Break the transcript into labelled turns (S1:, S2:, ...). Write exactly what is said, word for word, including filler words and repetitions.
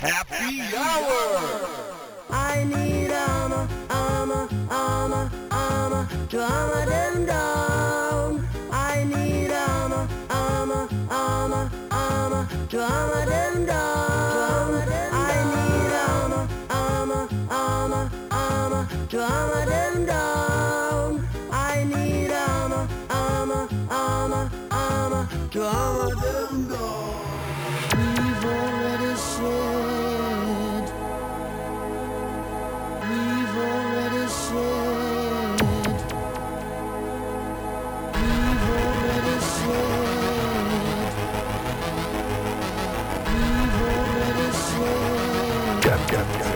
S1: Happy Hour!
S2: I need armor, armor, armor, armor to armor them down. I need armor, armor, armor, armor to armor them down. I need armor, armor, armor, armor to armor them down. I need armor, armor, armor, armor to armor them down. We've already said. We've already said. We've already said. We've already said.
S1: Cap, cap, cap.